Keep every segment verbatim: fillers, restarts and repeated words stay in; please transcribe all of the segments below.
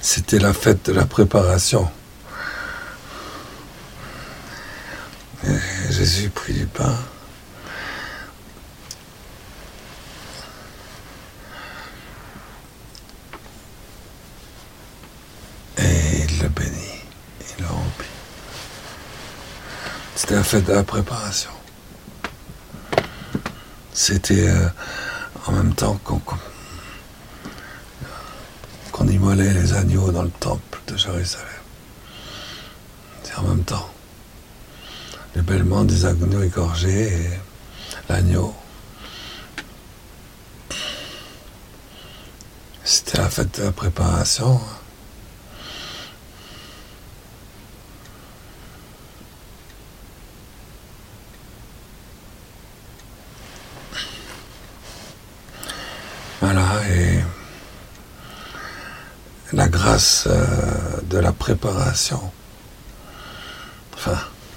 C'était la fête de la préparation. Et Jésus prit du pain. Et il le bénit. Il le remplit. C'était la fête de la préparation. C'était euh, en même temps qu'on, qu'on immolait les agneaux dans le temple de Jérusalem. C'est en même temps. Le bêlement des agneaux égorgés et l'agneau. C'était la fête de la préparation. Voilà, et la grâce euh, de la préparation. Enfin,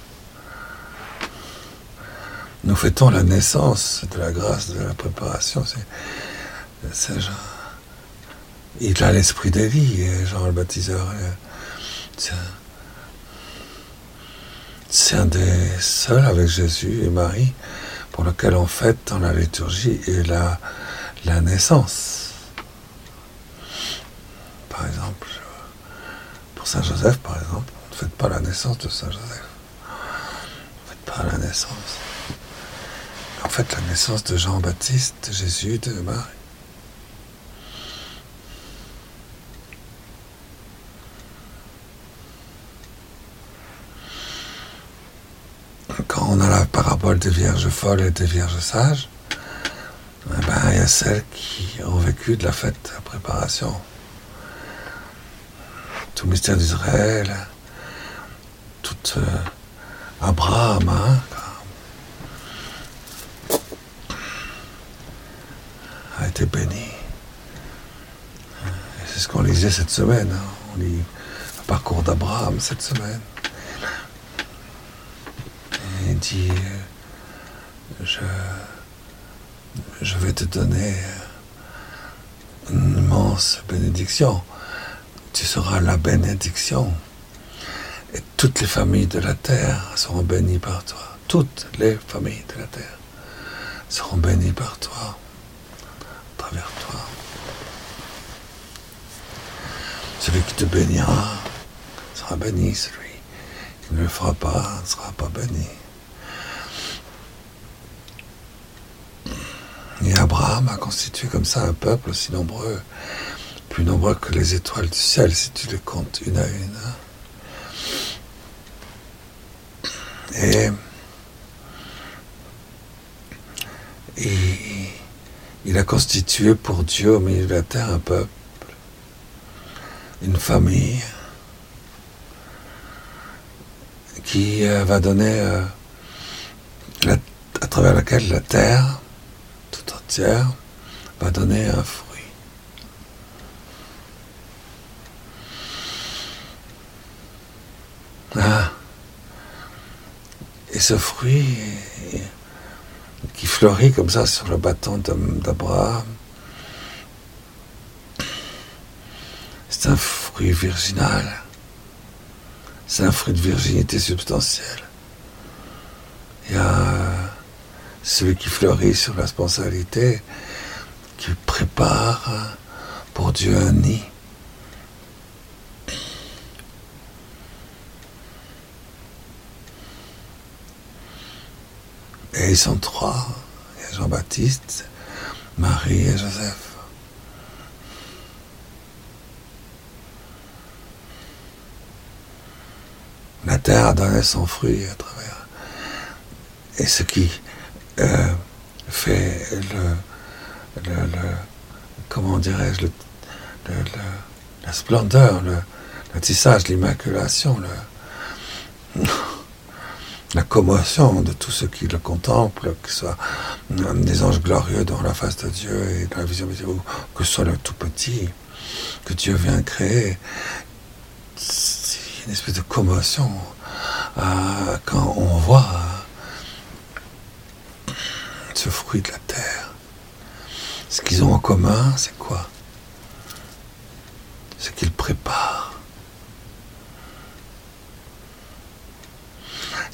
nous fêtons la naissance de la grâce de la préparation. C'est, c'est Jean, il a l'esprit d'Élie, et Jean le baptiseur. C'est un, c'est un des seuls avec Jésus et Marie pour lequel on fête dans la liturgie et la la naissance. Par exemple, pour Saint Joseph, par exemple, on ne fête pas la naissance de Saint Joseph. On ne fête pas la naissance. En fait, la naissance de Jean-Baptiste, de Jésus, de Marie. Quand on a la parabole des vierges folles et des vierges sages, eh ben, il y a celles qui ont vécu de la fête de la préparation. Tout le mystère d'Israël, tout euh, Abraham, hein, a été béni. Et c'est ce qu'on lisait cette semaine. Hein. On lit le parcours d'Abraham cette semaine. Et il dit, je... je vais te donner une immense bénédiction. Tu seras la bénédiction. Et toutes les familles de la terre seront bénies par toi. Toutes les familles de la terre seront bénies par toi, à travers toi. Celui qui te bénira sera béni. Celui qui ne le fera pas ne sera pas béni. Et Abraham a constitué comme ça un peuple aussi nombreux, plus nombreux que les étoiles du ciel, si tu les comptes une à une. Et, et il a constitué pour Dieu au milieu de la terre un peuple, une famille, qui euh, va donner, euh, la, à travers laquelle la terre tout entière va donner un fruit. Ah. Et ce fruit qui fleurit comme ça sur le bâton d'Abraham, c'est un fruit virginal. C'est un fruit de virginité substantielle. Il y a celui qui fleurit sur la sponsalité, qui prépare pour Dieu un nid. Et ils sont trois. Il y a Jean-Baptiste, Marie et Joseph. La terre a donné son fruit à travers. Et ce qui euh, fait le, le, le comment dirais-je, le, le, le, la splendeur, le, le tissage, l'immaculation, le, la commotion de tous ceux qui le contemplent, que ce soit des anges glorieux devant la face de Dieu et dans la vision de Dieu, ou que ce soit le tout petit que Dieu vient créer. C'est une espèce de commotion euh, quand on voit euh, ce fruit de la terre. Ce qu'ils ont en commun, c'est quoi? Ce qu'ils préparent.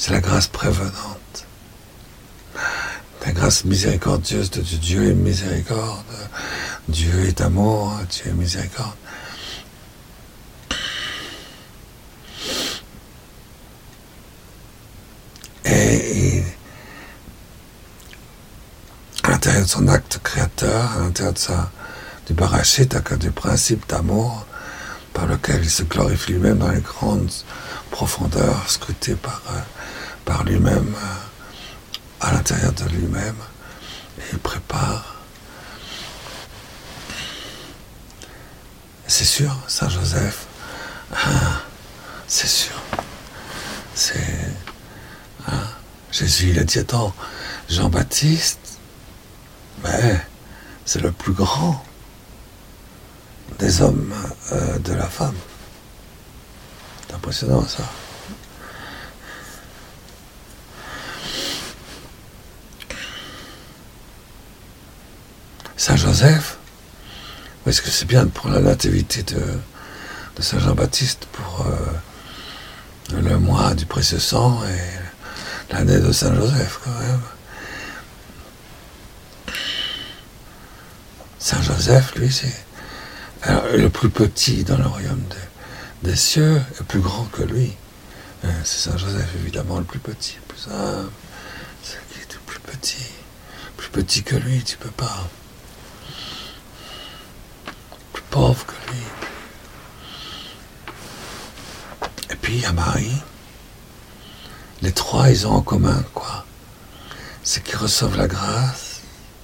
c'est la grâce prévenante. La grâce miséricordieuse de Dieu. Dieu est miséricorde. Dieu est amour. Dieu est miséricorde. Et, et à l'intérieur de son acte créateur, à l'intérieur de sa, du barachit, du principe d'amour, par lequel il se glorifie lui-même dans les grandes profondeurs, scrutées par, par lui-même, à l'intérieur de lui-même, et il prépare. C'est sûr, Saint Joseph, hein, c'est sûr, c'est... Hein, Jésus, il a dit, attends, Jean-Baptiste, mais c'est le plus grand des hommes euh, de la femme. C'est impressionnant, ça. Saint Joseph, est-ce que c'est bien pour la nativité de, de Saint Jean-Baptiste, pour euh, le mois du précieux sang et l'année de Saint Joseph, quand même. Saint Joseph, lui, c'est alors, le plus petit dans le royaume de, des cieux, est plus grand que lui. C'est Saint Joseph, évidemment, le plus petit, le plus humble, c'est qui est le plus petit. Plus petit que lui, tu peux pas. Plus pauvre que lui. Et puis, il y a Marie. Les trois, ils ont en commun, quoi. C'est qu'ils reçoivent la grâce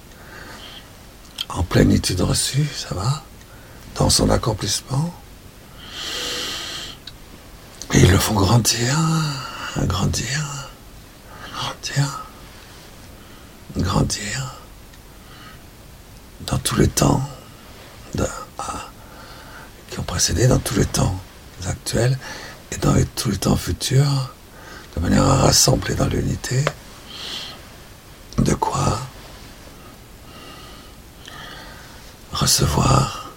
en plénitude reçue, ça va, dans son accomplissement. Et ils le font grandir, grandir, grandir, grandir, dans tous les temps de, ah, qui ont précédé, dans tous les temps actuels et dans les, tous les temps futurs, de manière à rassembler dans l'unité. De quoi recevoir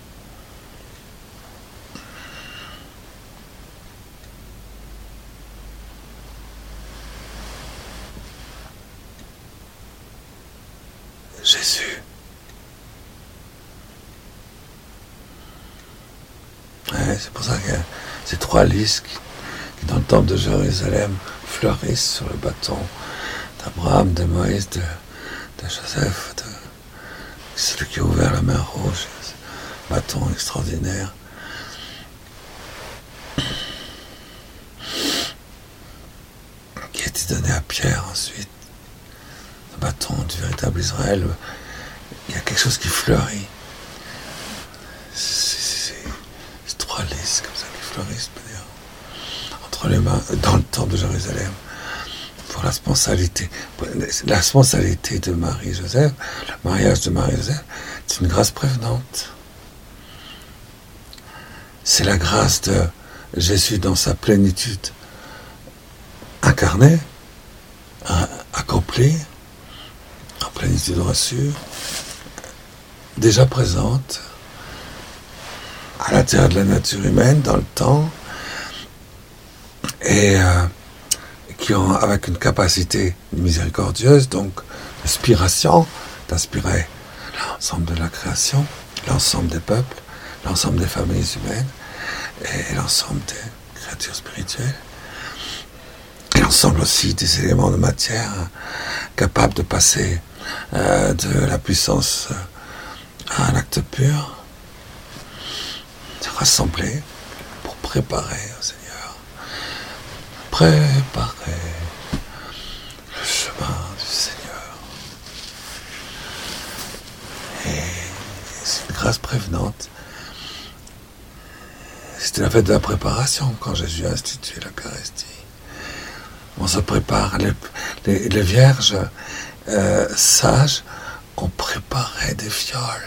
Jésus. Ouais, c'est pour ça que ces trois lys qui, qui dans le temple de Jérusalem fleurissent sur le bâton d'Abraham, de Moïse, de, de Joseph, de celui qui a ouvert la mer rouge, ce bâton extraordinaire. Qui a été donné à Pierre ensuite. Le bâton du véritable Israël. Il y a quelque chose qui fleurit. C'est trois lys comme ça qui fleurissent, entre les mains, dans le temple de Jérusalem. Pour la sponsalité, la sponsalité de Marie-Joseph, le mariage de Marie-Joseph, c'est une grâce prévenante. C'est la grâce de Jésus dans sa plénitude incarnée, accomplie, en plénitude reçue, déjà présente, à l'intérieur de la nature humaine, dans le temps, et euh, qui ont, avec une capacité miséricordieuse, donc d'inspiration, d'inspirer l'ensemble de la création, l'ensemble des peuples, l'ensemble des familles humaines, et l'ensemble des créatures spirituelles, et l'ensemble aussi des éléments de matière capables de passer euh, de la puissance à un acte pur, de rassembler pour préparer au Seigneur. Préparer le chemin du Seigneur. Et c'est une grâce prévenante. C'était la fête de la préparation quand Jésus a institué l'Eucharistie. On se prépare. Les, les, les vierges euh, sages ont préparé des fioles.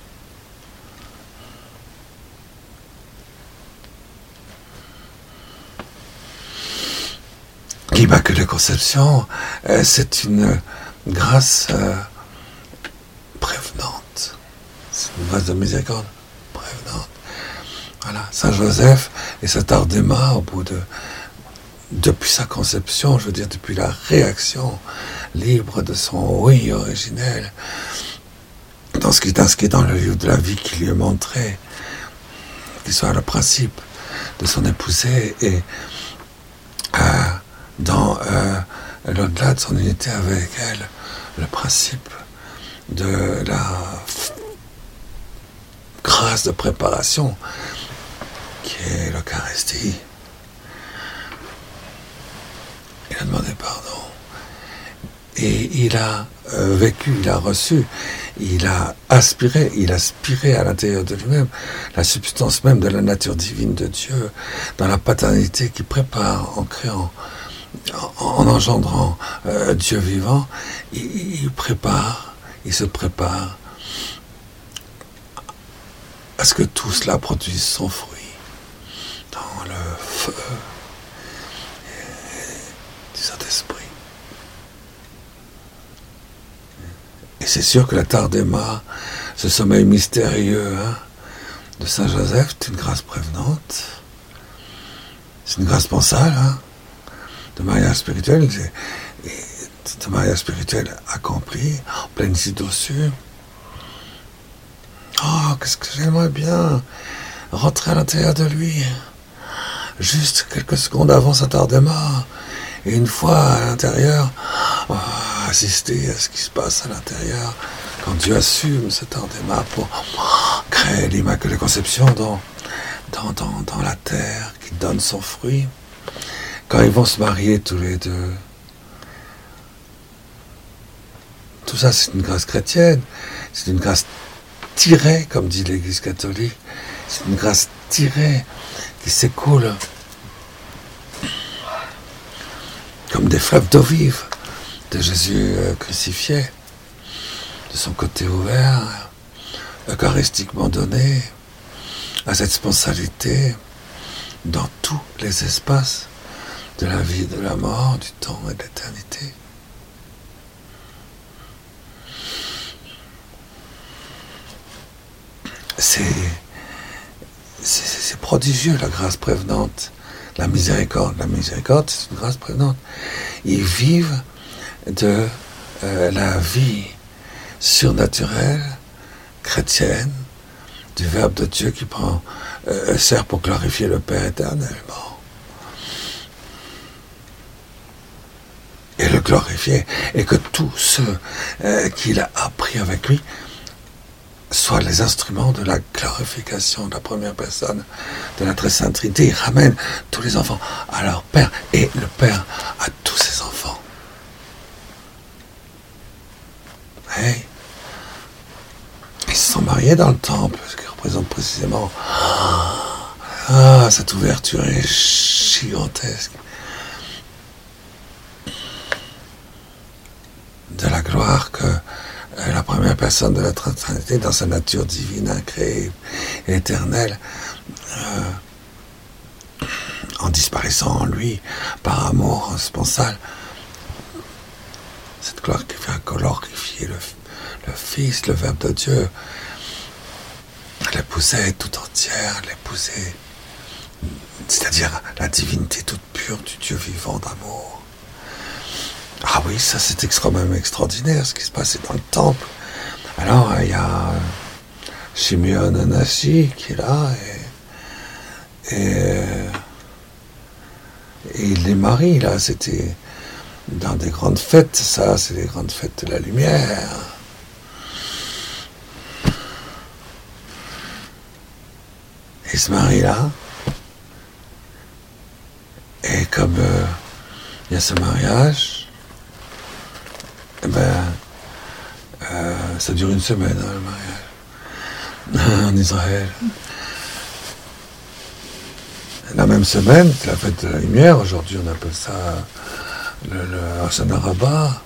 L'Immaculée Conception, euh, c'est une grâce euh, prévenante. C'est une grâce de miséricorde prévenante. Voilà, Saint Joseph et cet Ardéma, au bout de depuis sa conception, je veux dire depuis la réaction libre de son oui originel, dans ce qui est inscrit dans le livre de la vie qui lui est montré, qui soit le principe de son épousée et euh, dans euh, l'au-delà de son unité avec elle, le principe de la grâce de préparation qui est l'Eucharistie. Il a demandé pardon. Et il a euh, vécu, il a reçu, il a aspiré, il a aspiré à l'intérieur de lui-même la substance même de la nature divine de Dieu, dans la paternité qui prépare en créant, en, en engendrant euh, Dieu vivant, il, il prépare, il se prépare à ce que tout cela produise son fruit dans le feu du Saint-Esprit. Et c'est sûr que la Tardema, ce sommeil mystérieux hein, de Saint Joseph, c'est une grâce prévenante, c'est une grâce pensale, hein, de mariage spirituel, de mariage spirituel accompli, en pleine sidosue. Oh, qu'est-ce que j'aimerais bien rentrer à l'intérieur de lui, juste quelques secondes avant sa Tardema, et une fois à l'intérieur, oh, assister à ce qui se passe à l'intérieur, quand Dieu assume ce Tardema pour créer l'Immaculée Conception dans, dans, dans, dans la terre, qui donne son fruit, quand ils vont se marier tous les deux. Tout ça, c'est une grâce chrétienne, c'est une grâce tirée, comme dit l'Église catholique, c'est une grâce tirée qui s'écoule comme des fleuves d'eau vive de Jésus euh, crucifié, de son côté ouvert, eucharistiquement donné, à cette spontanéité dans tous les espaces de la vie, de la mort, du temps et de l'éternité. C'est, c'est, c'est prodigieux la grâce prévenante, la miséricorde. La miséricorde, c'est une grâce prévenante. Ils vivent de euh, la vie surnaturelle, chrétienne, du Verbe de Dieu qui prend, euh, sert pour glorifier le Père éternellement. Et le glorifier, et que tous ceux euh, qu'il a appris avec lui soient les instruments de la glorification de la première personne de la Très Sainte Trinité. Il ramène tous les enfants à leur Père, et le Père à tous ses enfants. Hey. Ils se sont mariés dans le temple, ce qui représente précisément ah, cette ouverture est gigantesque de la gloire que euh, la première personne de la Trinité, dans sa nature divine, incréée et éternelle, euh, en disparaissant en lui, par amour sponsal, cette gloire qui vient glorifier le, le Fils, le Verbe de Dieu, l'épousée tout entière, l'épousée, c'est-à-dire la divinité toute pure du Dieu vivant d'amour. Ah oui, ça c'est extrêmement extraordinaire ce qui se passait dans le temple. Alors il y a Shimeon Anashi qui est là et, et, et il les marie là, c'était dans des grandes fêtes, ça c'est les grandes fêtes de la lumière. Il se marie là, et comme euh, il y a ce mariage, eh ben, euh, ça dure une semaine, hein, le mariage, en Israël. La même semaine, c'est la fête de la lumière, aujourd'hui on appelle ça le, le Hashanah Rabbah.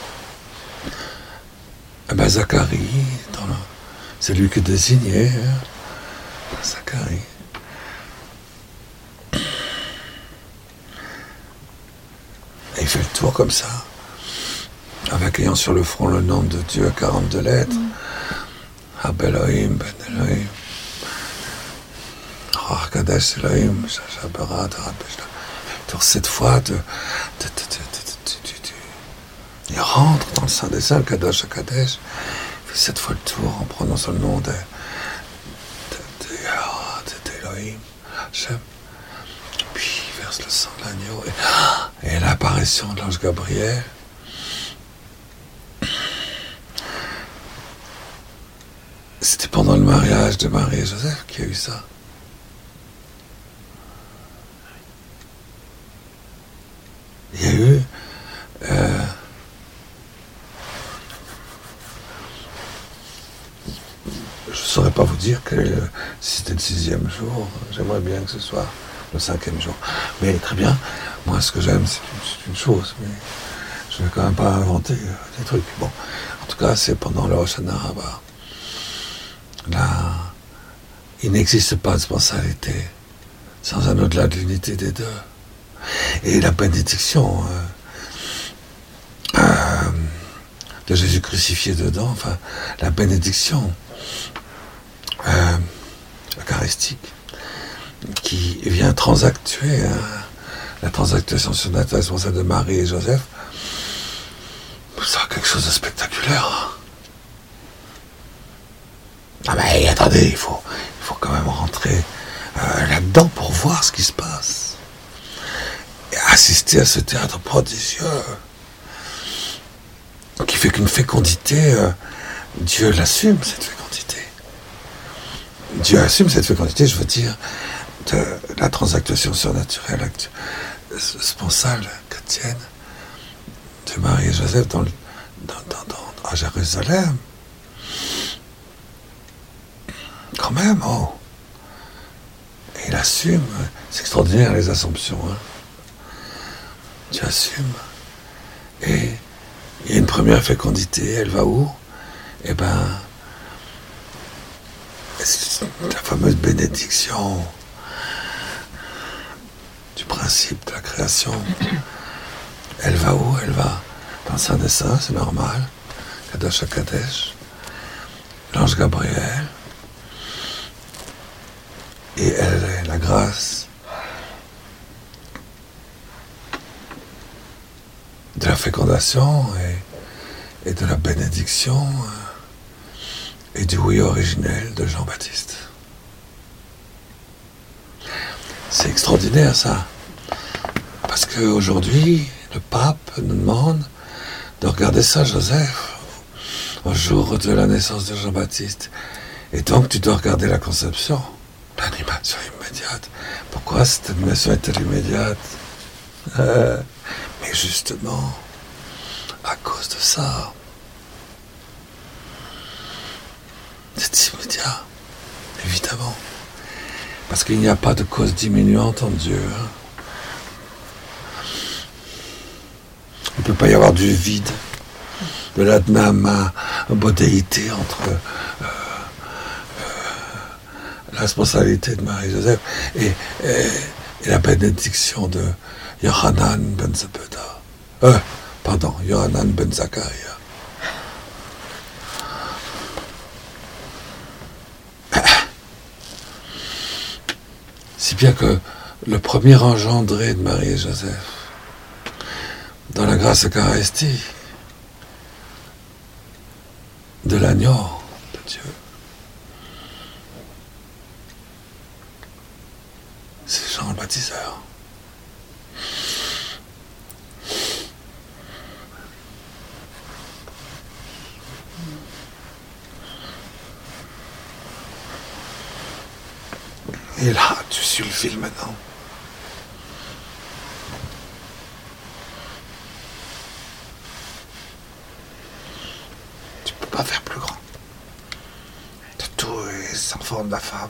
Eh ben, Zacharie, dans le, c'est lui qui est désigné, hein. Zacharie. Et il fait le tour comme ça, avec ayant sur le front le nom de Dieu à quarante-deux lettres. Hab Elohim, Ben Elohim, Ruach Kadesh Elohim, Shachabarat, Arad Beshla. Alors cette fois, de, de, de, de, de, de, de, de, il rentre dans le Saint des Saints, Kadosh Akadesh, il fait cette fois le tour en prononçant le nom de, de, de, de, de Elohim, Hachem. Puis il verse le sang de l'agneau et, et l'apparition de l'ange Gabriel. C'était pendant le mariage de Marie et Joseph qu'il y a eu ça. Il y a eu euh, je ne saurais pas vous dire que euh, si c'était le sixième jour, j'aimerais bien que ce soit le cinquième jour. Mais très bien, moi ce que j'aime c'est une, c'est une chose, mais je ne vais quand même pas inventer euh, des trucs. Bon, en tout cas c'est pendant le Rosh Hashanah, bah, là, il n'existe pas de spatialité sans un au-delà de l'unité des deux. Et la bénédiction euh, euh, de Jésus crucifié dedans, enfin, la bénédiction euh, eucharistique qui vient transactuer euh, la transactuation surnaturelle responsable de Marie et Joseph, c'est quelque chose de spectaculaire. Ah ben attendez, il faut, il faut quand même rentrer euh, là-dedans pour voir ce qui se passe. Et assister à ce théâtre prodigieux qui fait qu'une fécondité, euh, Dieu l'assume, cette fécondité. Dieu assume cette fécondité, je veux dire, de la transactuation surnaturelle sponsale chrétienne de Marie et Joseph dans le, dans, dans, dans, à Jérusalem. Quand même, oh. Et il assume, c'est extraordinaire les assomptions, hein. Dieu assume. Et il y a une première fécondité, elle va où? Eh ben, la fameuse bénédiction du principe de la création. Elle va où? Elle va dans le Saint des Saints, c'est normal. Kadosh Akadesh, l'ange Gabriel, et elle est la grâce de la fécondation et, et de la bénédiction euh, et du oui originel de Jean-Baptiste. C'est extraordinaire ça, parce qu'aujourd'hui, le pape nous demande de regarder ça, Joseph, au jour de la naissance de Jean-Baptiste. Et donc tu dois regarder la conception, l'animation immédiate. Pourquoi cette animation est-elle immédiate? euh, Mais justement, à cause de ça, c'est immédiat, évidemment. Parce qu'il n'y a pas de cause diminuante en Dieu. Hein. Il ne peut pas y avoir du vide, de l'adnama bodhéité entre euh, euh, la responsabilité de Marie-Joseph et, et, et la bénédiction de Yohanan ben Zebeda. Euh, pardon, Yohanan ben Zakaria. Si bien que le premier engendré de Marie et Joseph, dans la grâce eucharistique de l'agneau de Dieu, c'est Jean le baptiseur. Et là, tu suis le fil maintenant. Tu peux pas faire plus grand. De tous les enfants de la femme.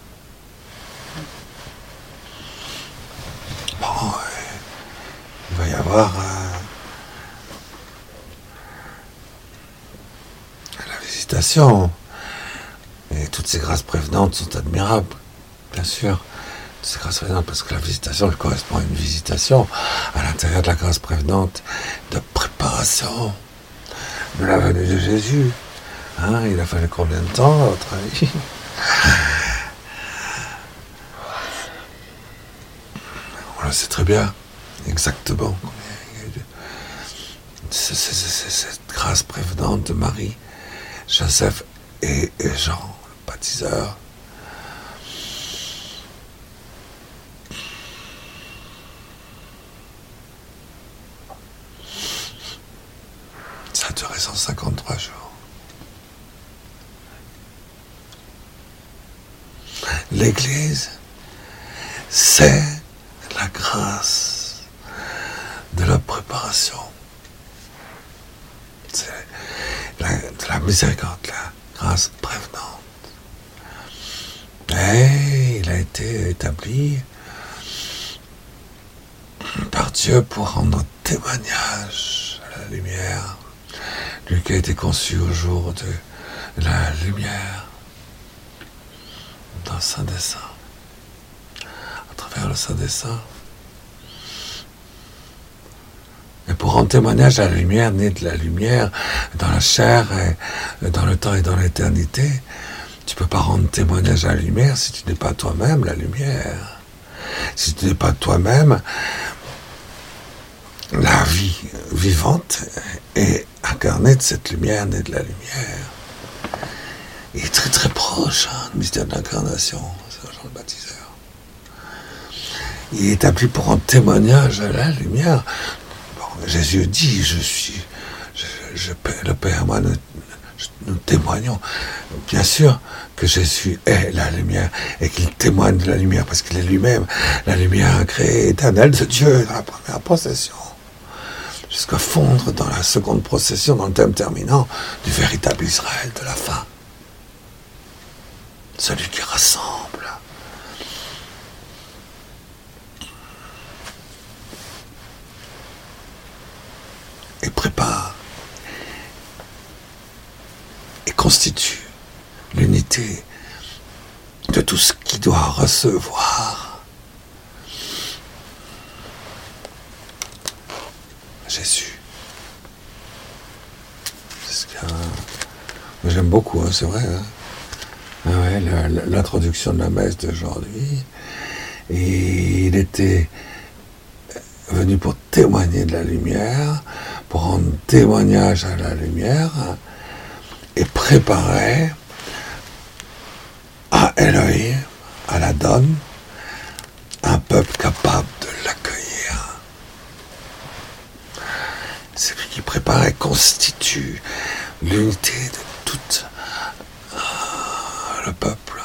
Bon, euh, il va y avoir euh, la visitation. Et toutes ces grâces prévenantes sont admirables. Bien sûr, c'est grâce prévenante parce que la visitation, elle correspond à une visitation à l'intérieur de la grâce prévenante de préparation de la venue de Jésus. Hein, il a fallu combien de temps, à votre avis? On le sait très bien. exactement. C'est, c'est, c'est, c'est cette grâce prévenante de Marie, Joseph et, et Jean, le baptiseur. Ça a duré cent cinquante-trois jours. L'Église, c'est la grâce de la préparation. C'est la, de la miséricorde, la grâce prévenante. Et il a été établi par Dieu pour rendre témoignage à la lumière. Lui qui a été conçu au jour de la lumière, dans le Saint des Saints, à travers le Saint des Saints. Et pour rendre témoignage à la lumière, née de la lumière, dans la chair, et dans le temps et dans l'éternité, tu ne peux pas rendre témoignage à la lumière si tu n'es pas toi-même la lumière. Si tu n'es pas toi-même la vie vivante et incarnée de cette lumière, née de la lumière. Il est très très proche, hein, le mystère de l'incarnation, c'est Jean le baptiseur. Il est établi pour rendre témoignage à la lumière. Bon, Jésus dit, je suis, je, je, le Père et moi, nous, nous témoignons. Bien sûr que Jésus est la lumière et qu'il témoigne de la lumière parce qu'il est lui-même la lumière incréée éternelle de Dieu dans la première procession. Jusqu'à fondre dans la seconde procession, dans le thème terminant du véritable Israël de la fin. Celui qui rassemble. Et prépare. Et constitue l'unité de tout ce qui doit recevoir Jésus. C'est ce que... Moi j'aime beaucoup, hein, c'est vrai. Hein. Ah ouais, l'introduction de la messe d'aujourd'hui. Et il était venu pour témoigner de la lumière, pour rendre témoignage à la lumière, et préparer à Elohim, à la donne, un peuple capable de l'accueillir. C'est lui qui prépare et constitue l'unité de toute le peuple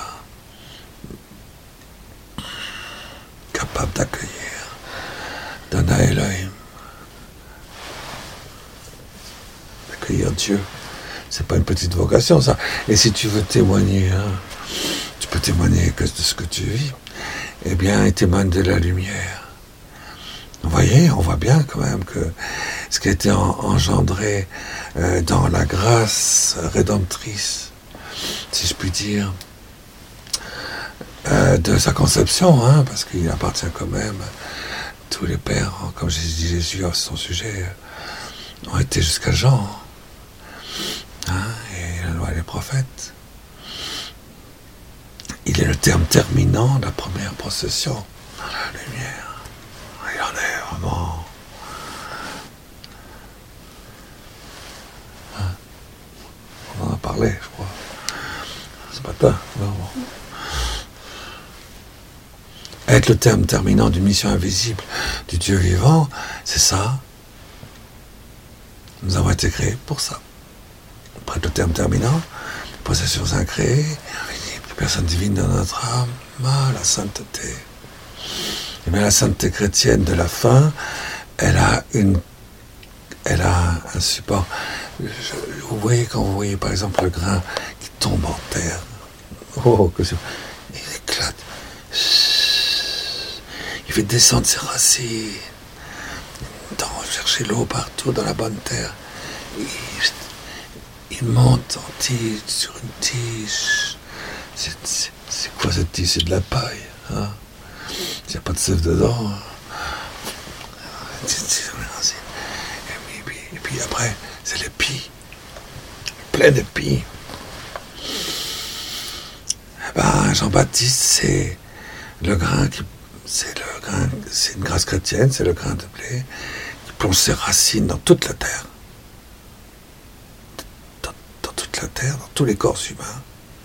capable d'accueillir, donne à Elohim, d'accueillir Dieu. C'est pas une petite vocation, ça. Et si tu veux témoigner, hein, tu peux témoigner que de ce que tu vis, eh bien, il témoigne de la lumière. Vous voyez, on voit bien quand même que ce qui a été engendré euh, dans la grâce rédemptrice, si je puis dire, euh, de sa conception, hein, parce qu'il appartient quand même, tous les pères, comme j'ai dit Jésus à son sujet, ont été jusqu'à Jean, hein, et la loi et les prophètes. Il est le terme terminant de la première procession dans la lumière. Il en est vraiment... Hein, on en a parlé, je crois. Ce matin, non. Être le terme terminant d'une mission invisible du Dieu vivant, c'est ça. Nous avons été créés pour ça. Pour être le terme terminant, possessions incréées, personne divine dans notre âme, la sainteté. Et bien la sainteté chrétienne de la fin, elle a une, elle a un support. Je, vous voyez quand vous voyez par exemple le grain qui tombe en terre, oh, que c'est, il éclate, il fait descendre ses racines, dans chercher l'eau partout dans la bonne terre. Il, il monte en tige sur une tige. C'est, c'est, c'est quoi cette tige? C'est de la paille, hein? Il n'y a pas de sève dedans. Et puis, et puis après, c'est l'épi, plein d'épis. Eh ben, Jean-Baptiste, c'est le grain qui c'est le grain, c'est une grâce chrétienne, c'est le grain de blé qui plonge ses racines dans toute la terre, dans, dans toute la terre, dans tous les corps humains,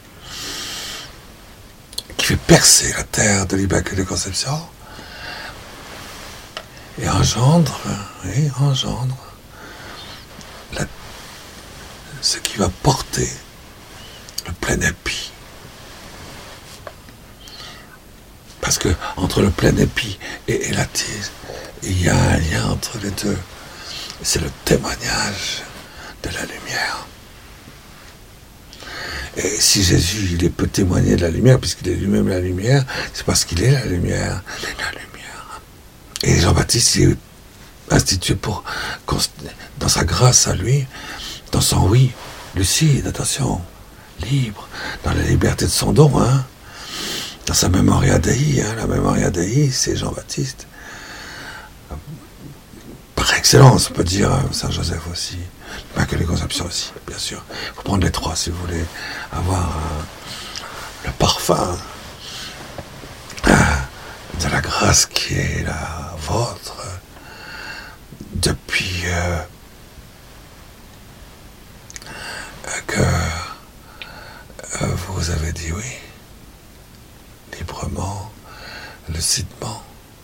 qui fait percer la terre de l'Immaculée Conception et engendre, oui, engendre la, ce qui va porter le plein épi. Parce que entre le plein épi et, et la tise, il y a un lien entre les deux. C'est le témoignage de la lumière. Et si Jésus, il peut témoigner de la lumière, puisqu'il est lui-même la lumière, c'est parce qu'il est la lumière. Il est la lumière. Et Jean-Baptiste, il est institué pour, dans sa grâce à lui, dans son oui, lucide, attention, libre, dans la liberté de son don, hein, dans sa Memoria Dei, hein, la Memoria Dei, c'est Jean-Baptiste. Par excellence, on peut dire Saint Joseph aussi, l'Immaculée Conception aussi, bien sûr. Il faut prendre les trois si vous voulez avoir euh, le parfum euh, de la grâce qui est la vôtre depuis euh, que euh, vous avez dit oui, librement, lucidement.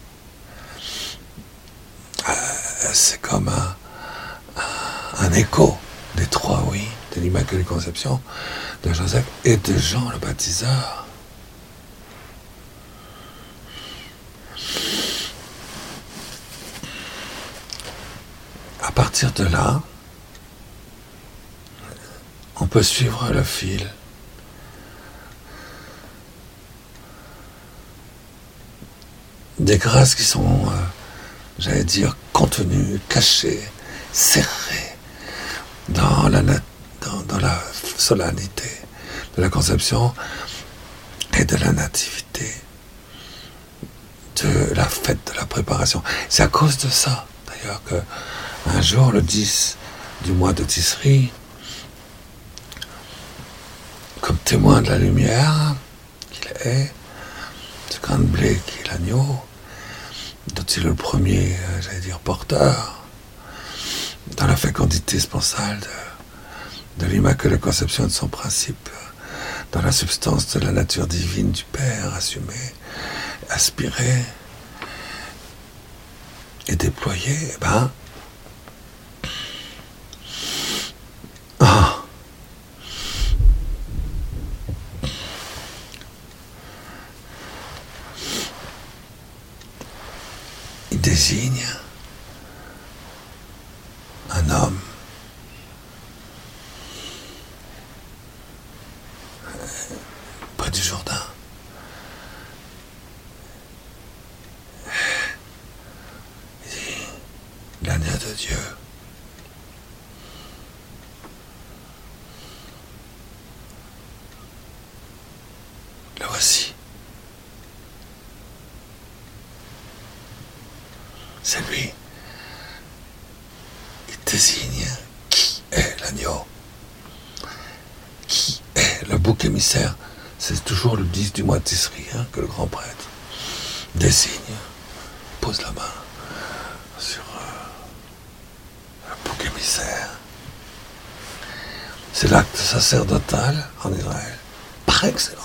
Euh, c'est comme un, un, un écho des trois oui, de l'Immaculée Conception, de Joseph et de Jean le Baptiseur. À partir de là, on peut suivre le fil. Des grâces qui sont, euh, j'allais dire, contenues, cachées, serrées dans la, dans, dans la solennité de la conception et de la nativité, de la fête de la préparation. C'est à cause de ça, d'ailleurs, que un jour, le dix du mois de Tisri, comme témoin de la lumière qu'il est, du grain de blé qui est l'agneau, dont il est le premier, j'allais dire, porteur, dans la fécondité sponsale de, de l'Immaculée Conception et de son principe, dans la substance de la nature divine du Père, assumée, aspirée et déployée, eh ben, oh, il désigne un homme près du Jourdain. Il dit l'agneau de Dieu. Le voici. C'est lui. Il désigne qui est l'agneau, qui est le bouc émissaire. C'est toujours le dix du mois de Tisri hein, que le grand prêtre désigne, pose la main sur euh, le bouc émissaire. C'est l'acte sacerdotal en Israël, par excellence.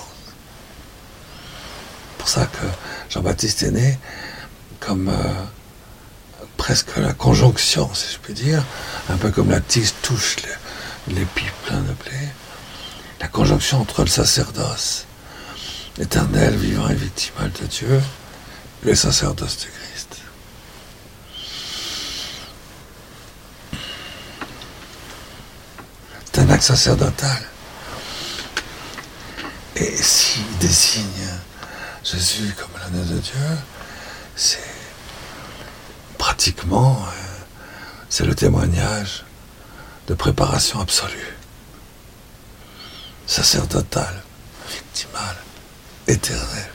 C'est pour ça que Jean-Baptiste est né comme euh, presque la conjonction, si je puis dire, un peu comme la tige touche l'épi plein de blé, la conjonction entre le sacerdoce éternel, vivant et victimal de Dieu, et le sacerdoce du Christ. C'est un acte sacerdotal. Et s'il désigne Jésus comme l'agneau de Dieu, c'est pratiquement, euh, c'est le témoignage de préparation absolue, sacerdotale, victimale, éternelle.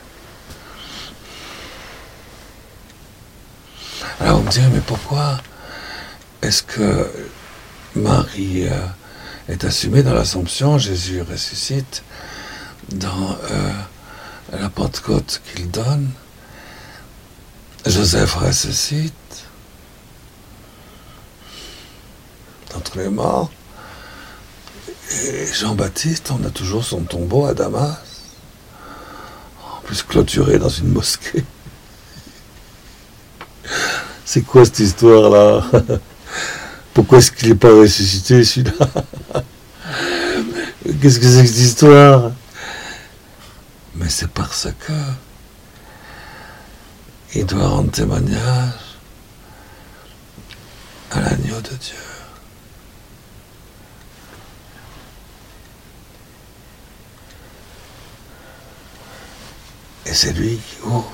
Alors vous me direz, mais pourquoi est-ce que Marie euh, est assumée dans l'Assomption, Jésus ressuscite dans euh, la Pentecôte qu'il donne, Joseph ressuscite d'entre les morts. Et Jean-Baptiste, on a toujours son tombeau à Damas, en plus clôturé dans une mosquée. C'est quoi cette histoire-là? Pourquoi est-ce qu'il n'est pas ressuscité, celui-là? Qu'est-ce que c'est que cette histoire? Mais c'est parce que il doit rendre témoignage à l'agneau de Dieu. Et c'est lui qui ouvre.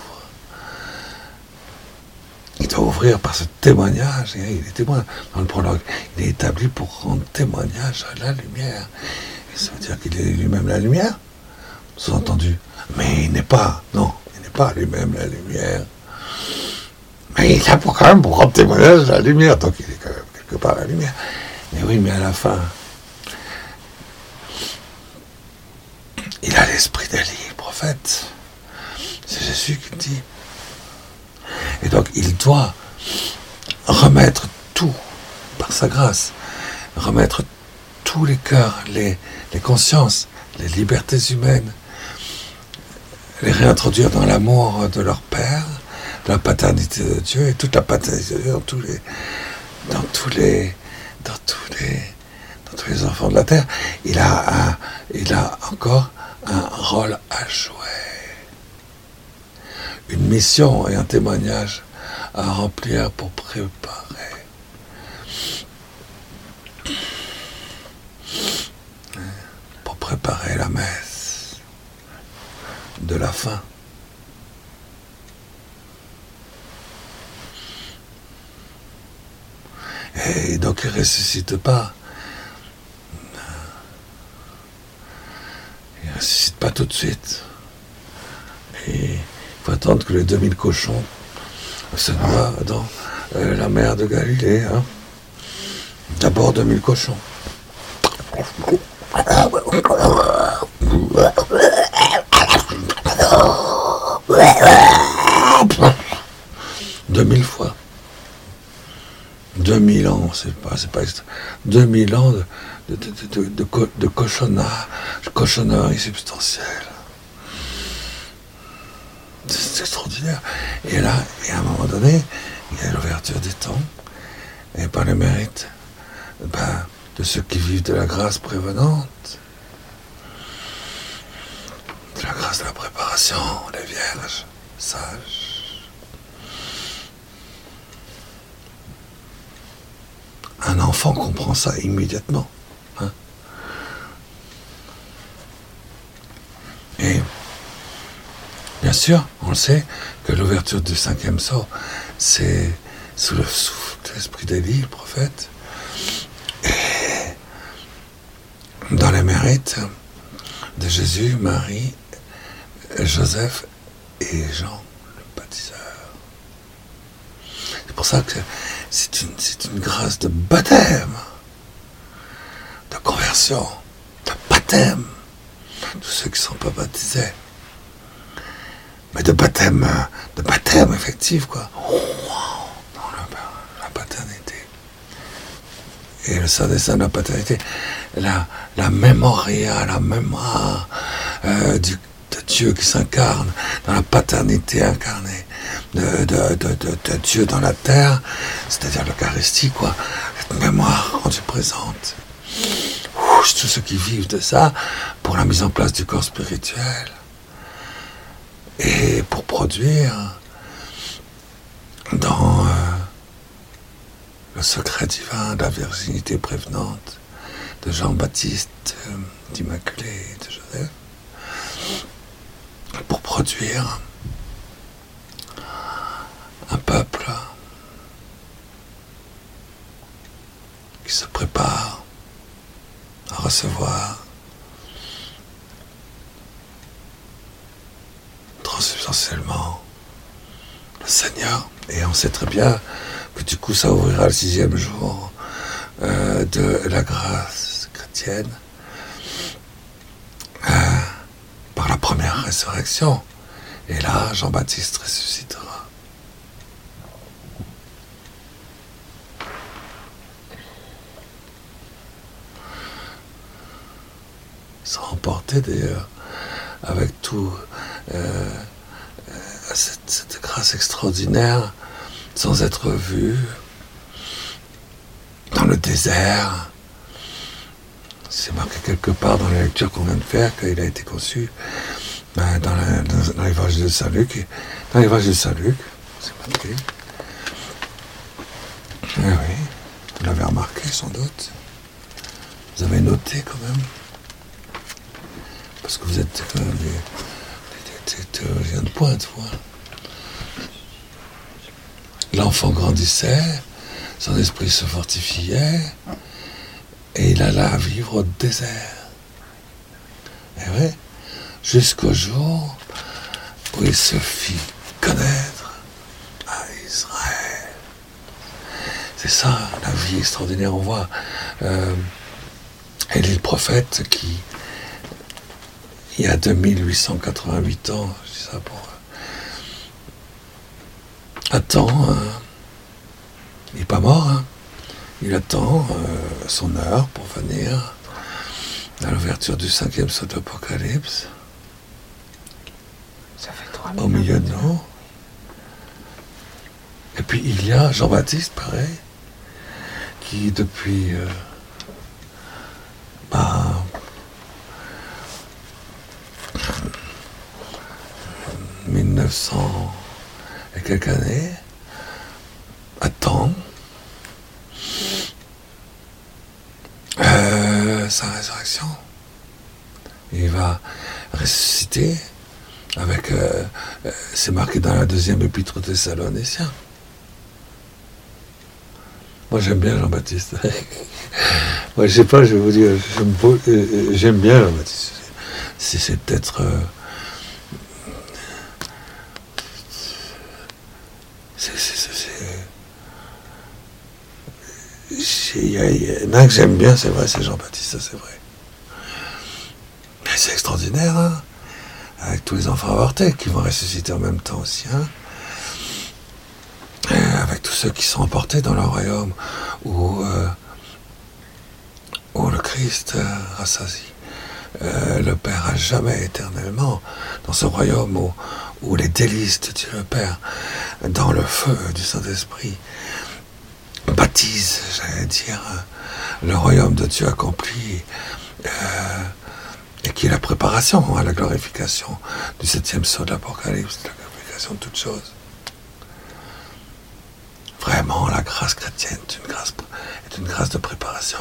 Il doit ouvrir par ce témoignage. Et il est témoin dans le prologue. Il est établi pour rendre témoignage à la lumière. Et ça veut dire qu'il est lui-même la lumière, sous-entendu. Mais il n'est pas, non, il n'est pas lui-même la lumière. Mais il a pour quand même pour rendre témoignage à la lumière. Donc il est quand même quelque part la lumière. Mais oui, mais à la fin, il a l'esprit d'Élie, prophète. C'est Jésus qui le dit. Et donc, il doit remettre tout, par sa grâce, remettre tous les cœurs, les, les consciences, les libertés humaines, les réintroduire dans l'amour de leur Père, de la paternité de Dieu, et toute la paternité de Dieu dans tous les, dans tous les, dans tous les, dans tous les enfants de la terre. Il a, un, il a encore un rôle à jouer. Une mission et un témoignage à remplir pour préparer. Pour préparer la messe de la fin. Et donc il ne ressuscite pas. Il ne ressuscite pas tout de suite. Et il faut attendre que les deux mille cochons se noient dans euh, la mer de Galilée. Hein. D'abord deux mille cochons. Deux mille fois. Deux mille ans, c'est pas, c'est pas deux mille ans de, de, de, de, de, co, de cochonnage, cochonnerie substantielle. C'est extraordinaire. Et là, et à un moment donné, il y a l'ouverture des temps, et par le mérite ben, de ceux qui vivent de la grâce prévenante, de la grâce de la préparation, les vierges sages. Un enfant comprend ça immédiatement. Hein. Et bien sûr, on le sait, que l'ouverture du cinquième sceau, c'est sous le souffle de l'esprit d'Élie, le prophète, et dans les mérites de Jésus, Marie, Joseph et Jean, le baptiseur. C'est pour ça que c'est une, c'est une grâce de baptême, de conversion, de baptême, tous ceux qui ne sont pas baptisés. Mais de baptême, de baptême effectif, quoi. Dans la, la paternité. Et le Saint des Saints de la paternité, la, la mémoria, la mémoire euh, du, de Dieu qui s'incarne dans la paternité incarnée de, de, de, de, de Dieu dans la terre, c'est-à-dire l'Eucharistie, quoi. Cette mémoire rendue présente. Ouh, tous ceux qui vivent de ça pour la mise en place du corps spirituel. Et pour produire dans euh, le secret divin de la virginité prévenante de Jean-Baptiste, euh, d'Immaculée et de Joseph, pour produire un peuple qui se prépare à recevoir transubstantiellement le Seigneur. Et on sait très bien que du coup ça ouvrira le sixième jour euh, de la grâce chrétienne euh, par la première résurrection. Et là, Jean-Baptiste ressuscitera. emporté d'ailleurs, avec tout euh, cette, cette grâce extraordinaire, sans être vu, dans le désert. C'est marqué quelque part dans la lecture qu'on vient de faire qu'il a été conçu ben, dans, la, dans, dans l'évangile de Saint Luc. Dans l'évangile de Saint Luc, c'est marqué. Eh oui, vous l'avez remarqué sans doute. Vous avez noté quand même. Parce que vous êtes quand même des, des, des théologiens de pointe, vous. L'enfant grandissait, son esprit se fortifiait, et il alla vivre au désert. Et oui, jusqu'au jour où il se fit connaître à Israël. C'est ça, la vie extraordinaire. On voit euh, Élie le prophète qui, il y a deux mille huit cent quatre-vingt-huit ans, je dis ça pour... Euh, attend, euh, il n'est pas mort, hein, il attend euh, son heure pour venir à l'ouverture du cinquième sceau de l'Apocalypse, au milieu de nous. Et puis il y a Jean-Baptiste, pareil, qui depuis euh, bah, mille neuf cents et quelques années attend euh, sa résurrection. Il va ressusciter avec, euh, euh, c'est marqué dans la deuxième épître aux Thessaloniciens. Moi j'aime bien Jean-Baptiste. Moi je sais pas, je vais vous dire, j'aime, euh, j'aime bien Jean-Baptiste. C'est, c'est peut-être... Euh, c'est, c'est, c'est, c'est, il y en a un que j'aime bien, c'est vrai, c'est Jean-Baptiste, ça c'est vrai. Mais c'est extraordinaire, hein, avec tous les enfants avortés qui vont ressusciter en même temps aussi, hein. Avec tous ceux qui sont emportés dans le royaume où, euh, où le Christ euh, rassasie euh, le Père à jamais éternellement, dans ce royaume où, où les délices de Dieu le Père, dans le feu du Saint-Esprit, baptisent, j'allais dire, le royaume de Dieu accompli, euh, et qui est la préparation à la glorification du septième sceau de l'Apocalypse, la glorification de toutes choses. Vraiment, la grâce chrétienne est une grâce, est une grâce de préparation.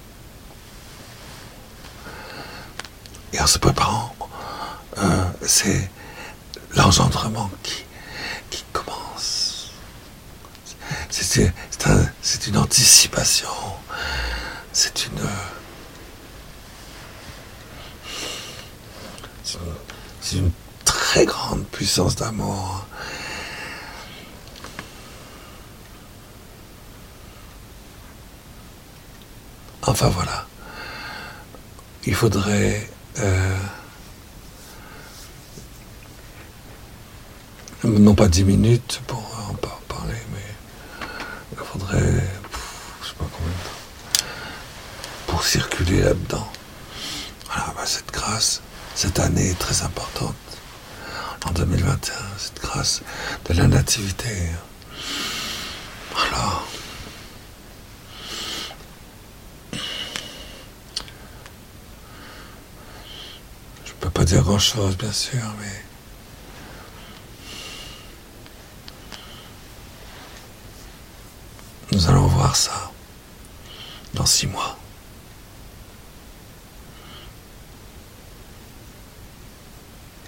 Et en se préparant, euh, c'est l'engendrement qui, qui commence. C'est, c'est, c'est, un, c'est une anticipation. C'est une, c'est une, c'est une très grande puissance d'amour. Enfin voilà, il faudrait euh, non pas dix minutes pour en parler, mais il faudrait, pff, je sais pas combien de temps, pour circuler là-dedans. Voilà, bah cette grâce, cette année est très importante, en deux mille vingt et un, cette grâce de la nativité. Voilà. Je ne peux pas dire grand-chose, bien sûr, mais nous allons voir ça dans six mois.